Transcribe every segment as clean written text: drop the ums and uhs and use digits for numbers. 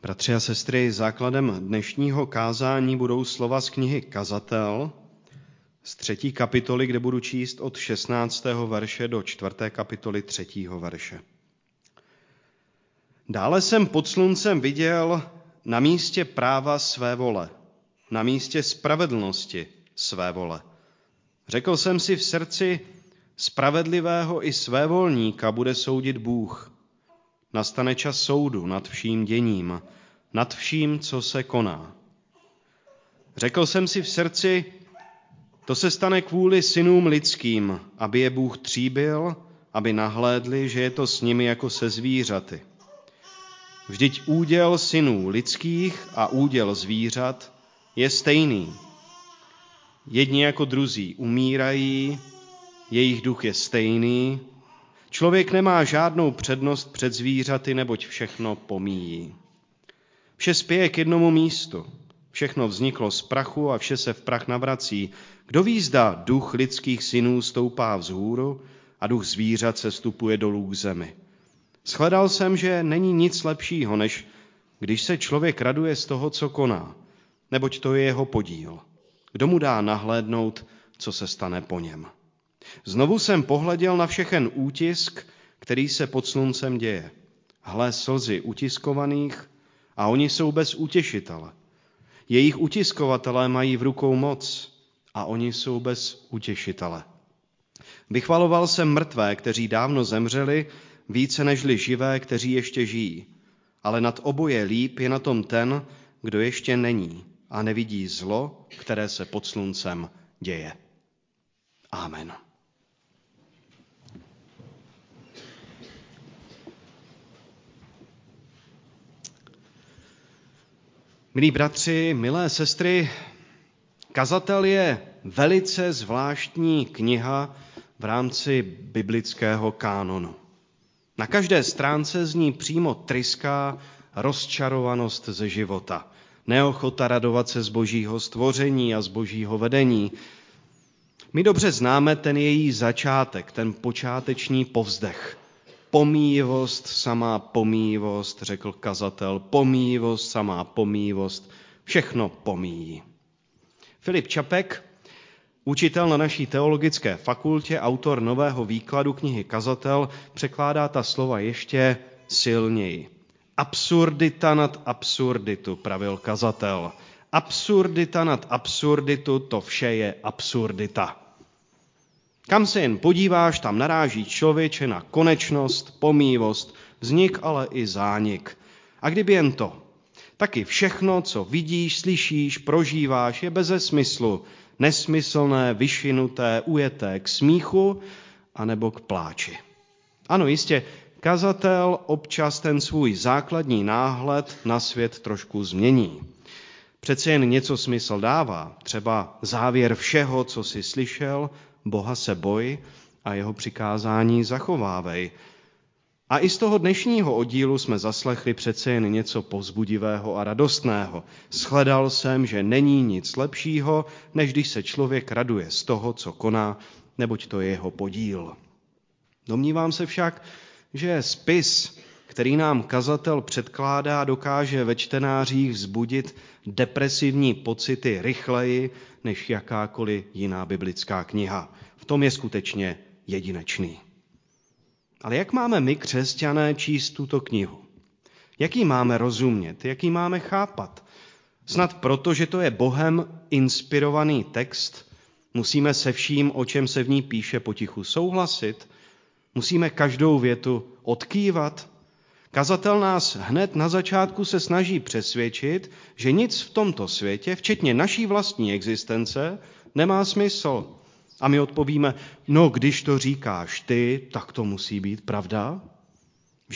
Bratři a sestry, základem dnešního kázání budou slova z knihy Kazatel, z 3. kapitoly, kde budu číst od 16. verše do 4. kapitoly 3. verše. Dále jsem pod sluncem viděl na místě práva své vole, na místě spravedlnosti své vole. Řekl jsem si v srdci, spravedlivého i svévolníka bude soudit Bůh. Nastane čas soudu nad vším děním, nad vším, co se koná. Řekl jsem si v srdci, to se stane kvůli synům lidským, aby je Bůh tříbil, aby nahlédli, že je to s nimi jako se zvířaty. Vždyť úděl synů lidských a úděl zvířat je stejný. Jedni jako druzí umírají, jejich duch je stejný. Člověk nemá žádnou přednost před zvířaty, neboť všechno pomíjí. Vše spěje k jednomu místu. Všechno vzniklo z prachu a vše se v prach navrací. Kdo ví, zda duch lidských synů stoupá vzhůru a duch zvířat se stupuje dolů k zemi. Shledal jsem, že není nic lepšího, než když se člověk raduje z toho, co koná, neboť to je jeho podíl. Kdo mu dá nahlédnout, co se stane po něm? Znovu jsem pohleděl na všechen útisk, který se pod sluncem děje. Hle, slzy utiskovaných, a oni jsou bez utěšitele. Jejich utiskovatelé mají v rukou moc, a oni jsou bez utěšitele. Vychvaloval jsem mrtvé, kteří dávno zemřeli, více nežli živé, kteří ještě žijí. Ale nad oboje líp je na tom ten, kdo ještě není a nevidí zlo, které se pod sluncem děje. Amen. Milí bratři, milé sestry, Kazatel je velice zvláštní kniha v rámci biblického kánonu. Na každé stránce z ní přímo tryská rozčarovanost ze života, neochota radovat se z božího stvoření a z božího vedení. My dobře známe ten její začátek, ten počáteční povzdech. Pomíjivost, samá pomíjivost, řekl kazatel, pomíjivost, samá pomíjivost, všechno pomíjí. Filip Čapek, učitel na naší teologické fakultě, autor nového výkladu knihy Kazatel, překládá ta slova ještě silněji. Absurdita nad absurditu, pravil kazatel. Absurdita nad absurditu, to vše je absurdita. Kam se jen podíváš, tam naráží člověče na konečnost, pomíjivost, vznik, ale i zánik. A kdyby jen to, taky všechno, co vidíš, slyšíš, prožíváš, je beze smyslu, nesmyslné, vyšinuté, ujeté k smíchu anebo k pláči. Ano, jistě, kazatel občas ten svůj základní náhled na svět trošku změní. Přece jen něco smysl dává, třeba závěr všeho, co jsi slyšel, Boha se boj a jeho přikázání zachovávej. A i z toho dnešního oddílu jsme zaslechli přece jen něco povzbudivého a radostného. Shledal jsem, že není nic lepšího, než když se člověk raduje z toho, co koná, neboť to je jeho podíl. Domnívám se však, že spis, který nám kazatel předkládá, dokáže ve čtenářích vzbudit depresivní pocity rychleji než jakákoliv jiná biblická kniha. V tom je skutečně jedinečný. Ale jak máme my, křesťané, číst tuto knihu? Jak ji máme rozumět? Jak ji máme chápat? Snad proto, že to je Bohem inspirovaný text, musíme se vším, o čem se v ní píše, potichu souhlasit? Musíme každou větu odkývat? Kazatel nás hned na začátku se snaží přesvědčit, že nic v tomto světě, včetně naší vlastní existence, nemá smysl. A my odpovíme, no když to říkáš ty, tak to musí být pravda? V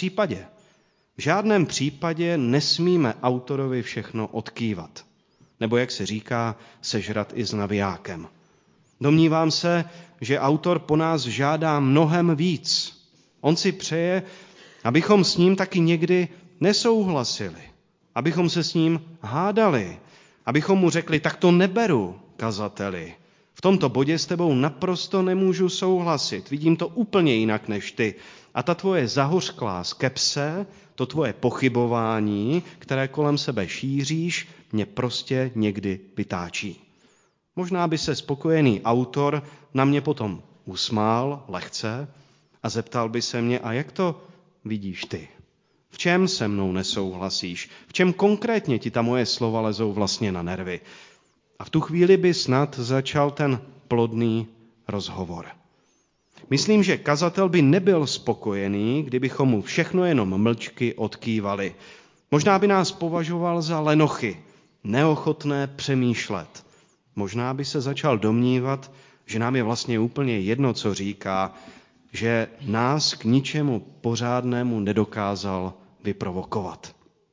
žádném případě nesmíme autorovi všechno odkývat. Nebo jak se říká, sežrat i s navijákem. Domnívám se, že autor po nás žádá mnohem víc. On si přeje, abychom s ním taky někdy nesouhlasili, abychom se s ním hádali, abychom mu řekli, tak to neberu, kazateli. V tomto bodě s tebou naprosto nemůžu souhlasit. Vidím to úplně jinak než ty. A ta tvoje zahořklá skepse, to tvoje pochybování, které kolem sebe šíříš, mě prostě někdy vytáčí. Možná by se spokojený autor na mě potom usmál lehce a zeptal by se mě, a jak to vidíš ty? V čem se mnou nesouhlasíš? V čem konkrétně ti ta moje slova lezou vlastně na nervy? A v tu chvíli by snad začal ten plodný rozhovor. Myslím, že kazatel by nebyl spokojený, kdybychom mu všechno jenom mlčky odkývali. Možná by nás považoval za lenochy, neochotné přemýšlet. Možná by se začal domnívat, že nám je vlastně úplně jedno, co říká, že nás k ničemu pořádnému nedokázal vyprovokovat.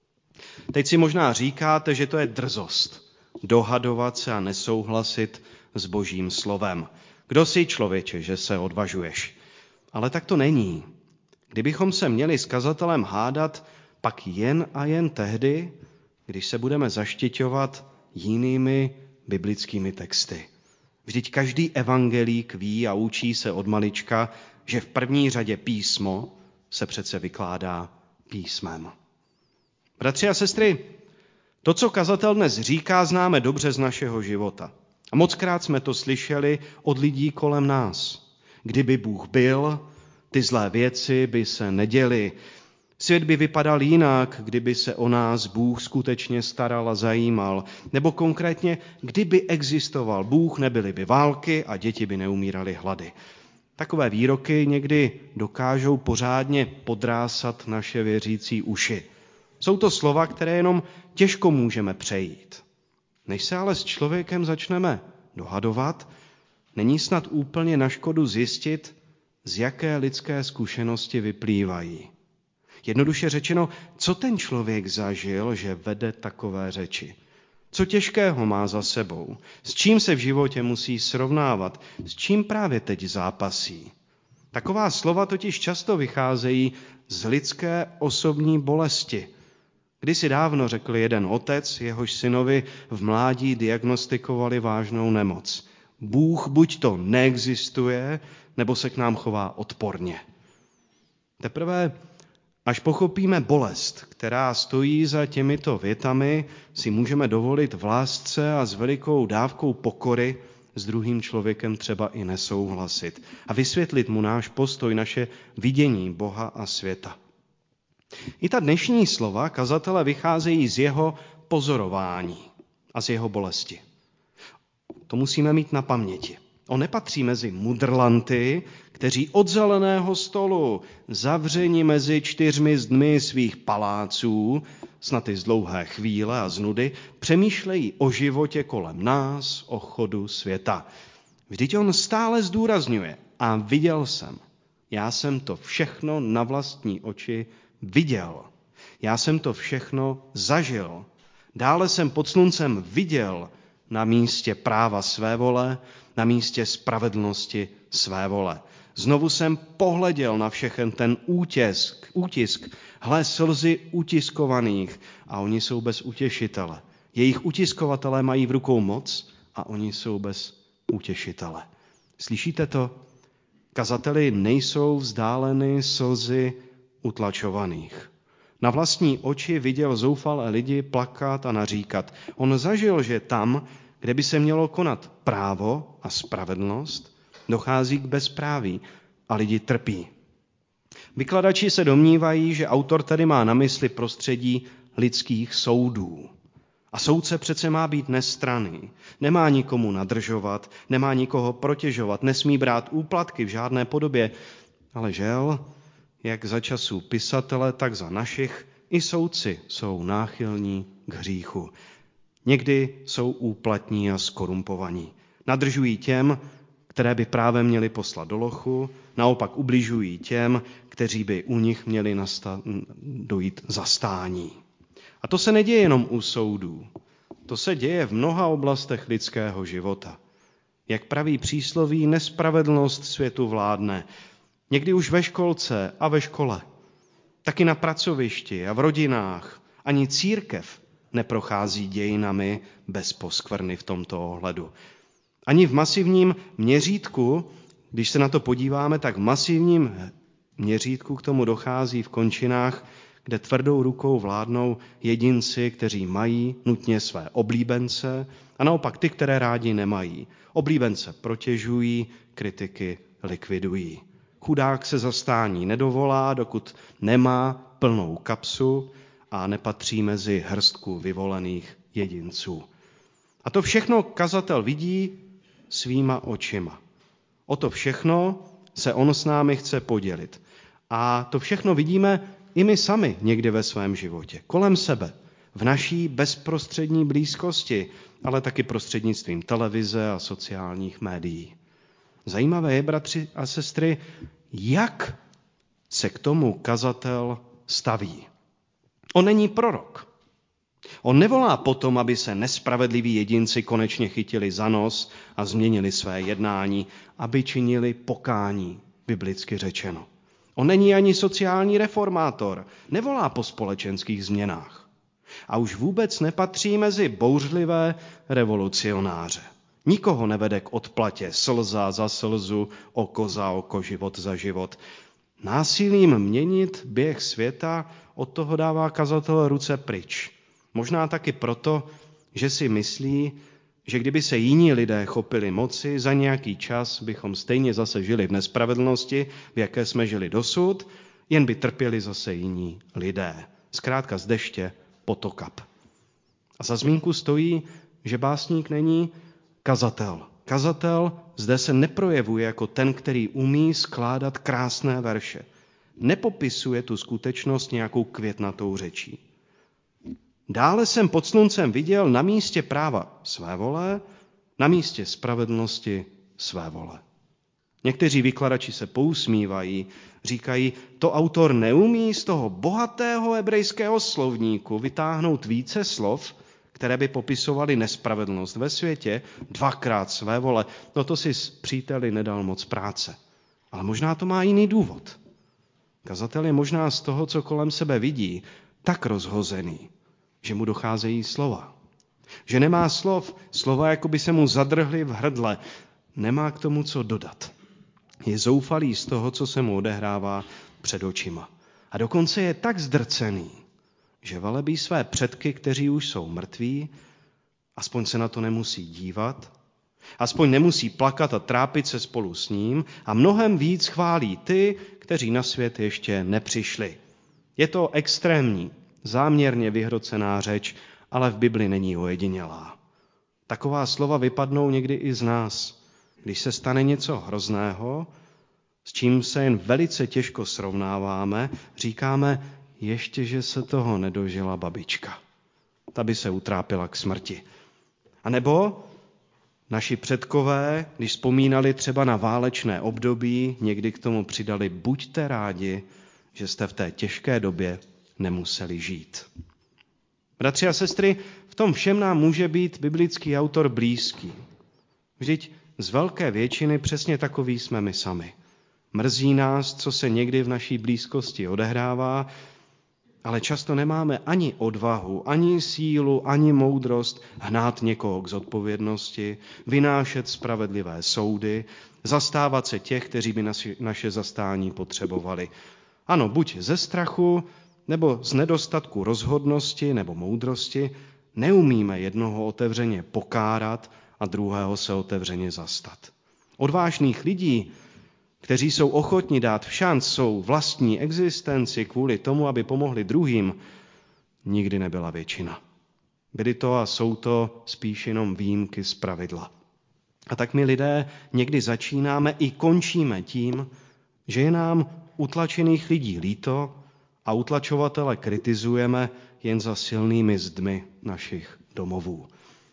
Teď si možná říkáte, že to je drzost, dohadovat se a nesouhlasit s Božím slovem. Kdo jsi, člověče, že se odvažuješ? Ale tak to není. Kdybychom se měli s kazatelem hádat, pak jen a jen tehdy, když se budeme zaštiťovat jinými biblickými texty. Vždyť každý evangelík ví a učí se od malička, že v první řadě písmo se přece vykládá písmem. Bratři a sestry, to, co kazatel dnes říká, známe dobře z našeho života. A mockrát jsme to slyšeli od lidí kolem nás. Kdyby Bůh byl, ty zlé věci by se neděly. Svět by vypadal jinak, kdyby se o nás Bůh skutečně staral a zajímal. Nebo konkrétně, kdyby existoval Bůh, nebyly by války a děti by neumíraly hlady. Takové výroky někdy dokážou pořádně podrásat naše věřící uši. Jsou to slova, které jenom těžko můžeme přejít. Než se ale s člověkem začneme dohadovat, není snad úplně na škodu zjistit, z jaké lidské zkušenosti vyplývají. Jednoduše řečeno, co ten člověk zažil, že vede takové řeči? Co těžkého má za sebou? S čím se v životě musí srovnávat? S čím právě teď zápasí? Taková slova totiž často vycházejí z lidské osobní bolesti. Kdysi dávno řekl jeden otec, jehož synovi v mládí diagnostikovali vážnou nemoc. Bůh buď to neexistuje, nebo se k nám chová odporně. Teprve až pochopíme bolest, která stojí za těmito větami, si můžeme dovolit v lásce a s velikou dávkou pokory s druhým člověkem třeba i nesouhlasit a vysvětlit mu náš postoj, naše vidění Boha a světa. I ta dnešní slova kazatele vycházejí z jeho pozorování a z jeho bolesti. To musíme mít na paměti. On nepatří mezi mudrlanty, kteří od zeleného stolu, zavřeni mezi 4 zdmi svých paláců, snad i z dlouhé chvíle a z nudy, přemýšlejí o životě kolem nás, o chodu světa. Vždyť on stále zdůrazňuje, a viděl jsem. Já jsem to všechno na vlastní oči viděl. Já jsem to všechno zažil. Dále jsem pod sluncem viděl na místě práva své vole, na místě spravedlnosti své vole. Znovu jsem pohleděl na všechen ten útisk, hle slzy utiskovaných a oni jsou bez utěšitele. Jejich utiskovatelé mají v rukou moc a oni jsou bez utěšitele. Slyšíte to? Kazateli nejsou vzdáleny slzy utlačovaných. Na vlastní oči viděl zoufalé lidi plakat a naříkat. On zažil, že tam, kde by se mělo konat právo a spravedlnost, dochází k bezpráví a lidi trpí. Vykladači se domnívají, že autor tady má na mysli prostředí lidských soudů. A soudce přece má být nestranný, nemá nikomu nadržovat, nemá nikoho protěžovat, nesmí brát úplatky v žádné podobě, ale žel, jak za časů pisatele, tak za našich, i soudci jsou náchylní k hříchu. Někdy jsou úplatní a skorumpovaní. Nadržují těm, které by právem měli poslat do lochu, naopak ubližují těm, kteří by u nich měli dojít zastání. A to se neděje jenom u soudů. To se děje v mnoha oblastech lidského života. Jak praví přísloví, nespravedlnost světu vládne. Někdy už ve školce a ve škole. Taky na pracovišti a v rodinách. Ani církev neprochází dějinami bez poskvrny v tomto ohledu. Ani v masivním měřítku, když se na to podíváme, tak v masivním měřítku k tomu dochází v končinách, kde tvrdou rukou vládnou jedinci, kteří mají nutně své oblíbence, a naopak ty, které rádi nemají. Oblíbence protěžují, kritiky likvidují. Chudák se zastání nedovolá, dokud nemá plnou kapsu a nepatří mezi hrstku vyvolených jedinců. A to všechno kazatel vidí svýma očima. O to všechno se on s námi chce podělit. A to všechno vidíme i my sami někdy ve svém životě, kolem sebe, v naší bezprostřední blízkosti, ale taky prostřednictvím televize a sociálních médií. Zajímavé je, bratři a sestry, jak se k tomu kazatel staví. On není prorok. On nevolá potom, aby se nespravedliví jedinci konečně chytili za nos a změnili své jednání, aby činili pokání, biblicky řečeno. On není ani sociální reformátor, nevolá po společenských změnách. A už vůbec nepatří mezi bouřlivé revolucionáře. Nikoho nevede k odplatě slza za slzu, oko za oko, život za život. Násilím měnit běh světa, od toho dává kazatel ruce pryč. Možná taky proto, že si myslí, že kdyby se jiní lidé chopili moci, za nějaký čas bychom stejně zase žili v nespravedlnosti, v jaké jsme žili dosud, jen by trpěli zase jiní lidé. Zkrátka z deště potokap. A za zmínku stojí, že básník není kazatel. Kazatel zde se neprojevuje jako ten, který umí skládat krásné verše. Nepopisuje tu skutečnost nějakou květnatou řečí. Dále jsem pod sluncem viděl na místě práva své vole, na místě spravedlnosti své vole. Někteří vykladači se pousmívají, říkají, to autor neumí z toho bohatého hebrejského slovníku vytáhnout více slov, které by popisovaly nespravedlnost ve světě, dvakrát své vole. No to si s příteli nedal moc práce. Ale možná to má jiný důvod. Kazatel je možná z toho, co kolem sebe vidí, tak rozhozený, že mu docházejí slova. Že nemá slova jako by se mu zadrhly v hrdle, nemá k tomu co dodat. Je zoufalý z toho, co se mu odehrává před očima. A dokonce je tak zdrcený, že velebí své předky, kteří už jsou mrtví, aspoň se na to nemusí dívat, aspoň nemusí plakat a trápit se spolu s ním a mnohem víc chválí ty, kteří na svět ještě nepřišli. Je to extrémní, záměrně vyhrocená řeč, ale v Bibli není ojedinělá. Taková slova vypadnou někdy i z nás, když se stane něco hrozného, s čím se jen velice těžko srovnáváme, říkáme, ještě, že se toho nedožila babička. Ta by se utrápila k smrti. A nebo naši předkové, když vzpomínali třeba na válečné období, někdy k tomu přidali, buďte rádi, že jste v té těžké době nemuseli žít. Bratři a sestry, v tom všem nám může být biblický autor blízký. Vždyť z velké většiny přesně takový jsme my sami. Mrzí nás, co se někdy v naší blízkosti odehrává, ale často nemáme ani odvahu, ani sílu, ani moudrost hnát někoho k zodpovědnosti, vynášet spravedlivé soudy, zastávat se těch, kteří by naše zastání potřebovali. Ano, buď ze strachu, nebo z nedostatku rozhodnosti nebo moudrosti neumíme jednoho otevřeně pokárat a druhého se otevřeně zastat. Odvážných lidí, kteří jsou ochotni dát všanc svou vlastní existenci kvůli tomu, aby pomohli druhým, nikdy nebyla většina. Byly to a jsou to spíš jenom výjimky z pravidla. A tak my lidé někdy začínáme i končíme tím, že je nám utlačených lidí líto a utlačovatele kritizujeme jen za silnými zdmi našich domovů.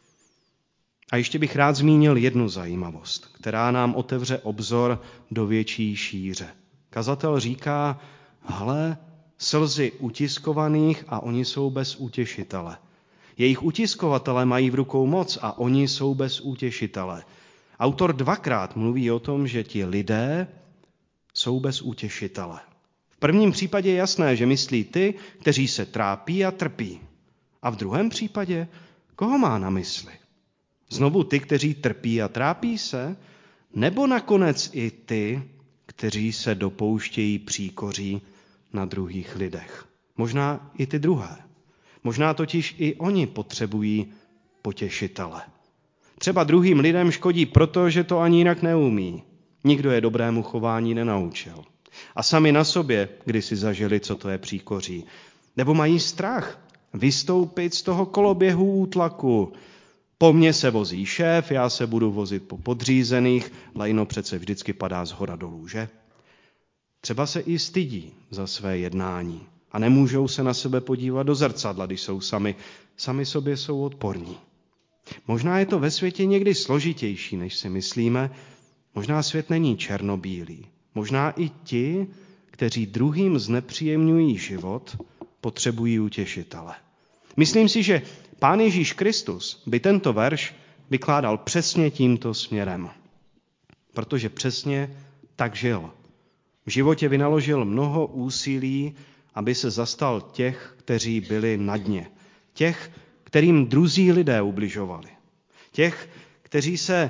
A ještě bych rád zmínil jednu zajímavost, která nám otevře obzor do větší šíře. Kazatel říká, hle, slzy utiskovaných a oni jsou bez utěšitele. Jejich utiskovatele mají v rukou moc a oni jsou bez utěšitele. Autor dvakrát mluví o tom, že ti lidé jsou bez utěšitele. V prvním případě je jasné, že myslí ty, kteří se trápí a trpí. A v druhém případě, koho má na mysli? Znovu ty, kteří trpí a trápí se? Nebo nakonec i ty, kteří se dopouštějí příkoří na druhých lidech? Možná i ty druhé. Možná totiž i oni potřebují potěšitele. Třeba druhým lidem škodí proto, že to ani jinak neumí. Nikdo je dobrému chování nenaučil. A sami na sobě kdysi zažili, co to je příkoří. Nebo mají strach vystoupit z toho koloběhu útlaku. Po mně se vozí šéf, já se budu vozit po podřízených, lejno přece vždycky padá zhora dolů, že? Třeba se i stydí za své jednání a nemůžou se na sebe podívat do zrcadla, když jsou sami sobě jsou odporní. Možná je to ve světě někdy složitější, než si myslíme. Možná svět není černobílý. Možná i ti, kteří druhým znepříjemňují život, potřebují utěšitele. Myslím si, že Pán Ježíš Kristus by tento verš vykládal přesně tímto směrem. Protože přesně tak žil. V životě vynaložil mnoho úsilí, aby se zastal těch, kteří byli na dně. Těch, kterým druzí lidé ubližovali. Těch, kteří se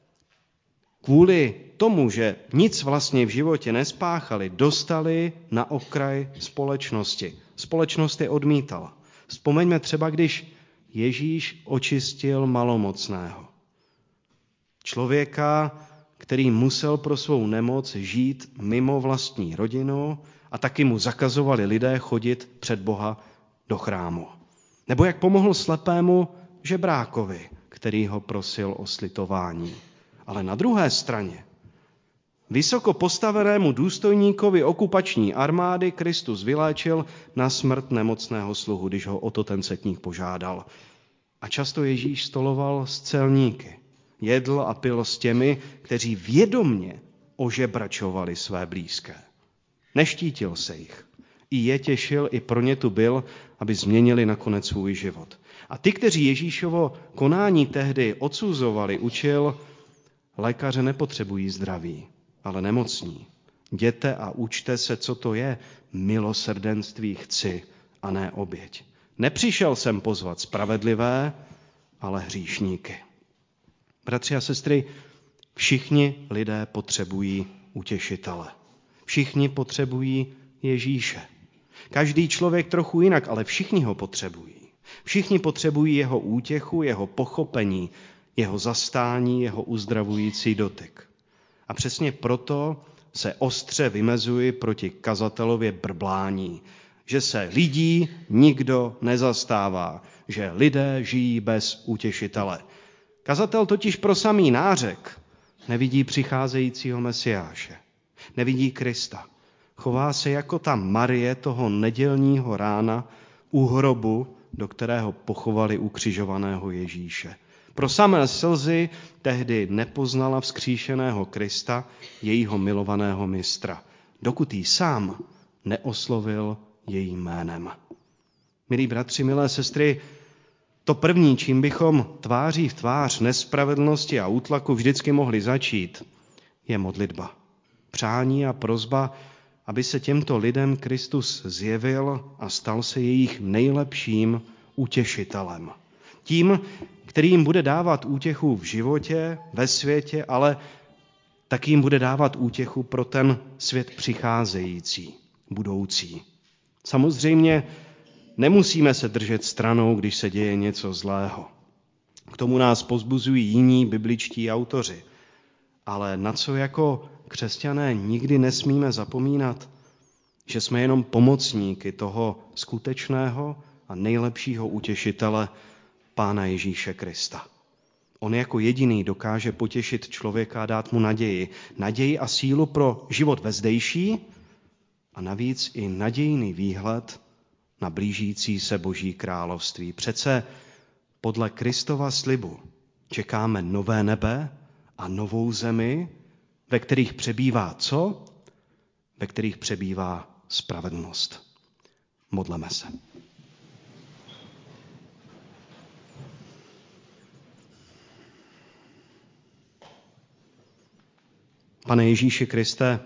kvůli tomu, že nic vlastně v životě nespáchali, dostali na okraj společnosti. Společnost je odmítala. Vzpomeňme třeba, když Ježíš očistil malomocného. Člověka, který musel pro svou nemoc žít mimo vlastní rodinu a taky mu zakazovali lidé chodit před Boha do chrámu. Nebo jak pomohl slepému žebrákovi, který ho prosil o slitování. Ale na druhé straně vysoko postavenému důstojníkovi okupační armády Kristus vyléčil na smrt nemocného sluhu, když ho o to ten setník požádal. A často Ježíš stoloval s celníky. Jedl a pil s těmi, kteří vědomně ožebračovali své blízké. Neštítil se jich. I je těšil, i pro ně tu byl, aby změnili nakonec svůj život. A ty, kteří Ježíšovo konání tehdy odsuzovali, učil, lékaře nepotřebují zdraví, ale nemocní. Jděte a učte se, co to je. Milosrdenství chci a ne oběť. Nepřišel jsem pozvat spravedlivé, ale hříšníky. Bratři a sestry, všichni lidé potřebují utěšitele. Všichni potřebují Ježíše. Každý člověk trochu jinak, ale všichni ho potřebují. Všichni potřebují jeho útěchu, jeho pochopení, jeho zastání, jeho uzdravující dotyk. A přesně proto se ostře vymezuji proti kazatelově brblání, že se lidí nikdo nezastává, že lidé žijí bez utěšitele. Kazatel totiž pro samý nářek nevidí přicházejícího Mesiáše, nevidí Krista. Chová se jako ta Marie toho nedělního rána u hrobu, do kterého pochovali ukřižovaného Ježíše. Pro samé slzy tehdy nepoznala vzkříšeného Krista, jejího milovaného mistra, dokud jí sám neoslovil jejím jménem. Milí bratři, milé sestry, to první, čím bychom tváří v tvář nespravedlnosti a útlaku vždycky mohli začít, je modlitba. Přání a prosba, aby se těmto lidem Kristus zjevil a stal se jejich nejlepším utěšitelem. Tím, který jim bude dávat útěchu v životě, ve světě, ale taky jim bude dávat útěchu pro ten svět přicházející, budoucí. Samozřejmě nemusíme se držet stranou, když se děje něco zlého. K tomu nás povzbuzují jiní bibličtí autoři. Ale na co jako křesťané nikdy nesmíme zapomínat, že jsme jenom pomocníky toho skutečného a nejlepšího utěšitele, Pána Ježíše Krista. On jako jediný dokáže potěšit člověka a dát mu naději. Naději a sílu pro život vezdejší a navíc i nadějný výhled na blížící se Boží království. Přece podle Kristova slibu čekáme nové nebe a novou zemi, ve kterých přebývá co? Ve kterých přebývá spravedlnost. Modleme se. Pane Ježíši Kriste,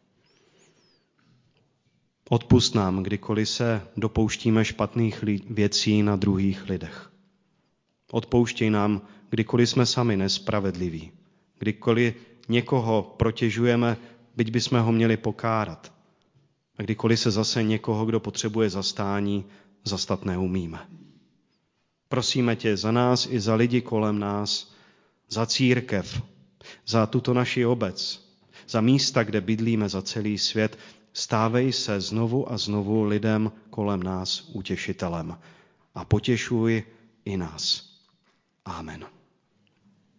odpusť nám, kdykoliv se dopouštíme špatných věcí na druhých lidech. Odpouštěj nám, kdykoliv jsme sami nespravedliví. Kdykoliv někoho protěžujeme, byť bychom ho měli pokárat. A kdykoliv se zase někoho, kdo potřebuje zastání, zastat neumíme. Prosíme tě za nás i za lidi kolem nás, za církev, za tuto naši obec, za místa, kde bydlíme, za celý svět. Stávej se znovu a znovu lidem kolem nás utěšitelem a potěšuj i nás. Amen.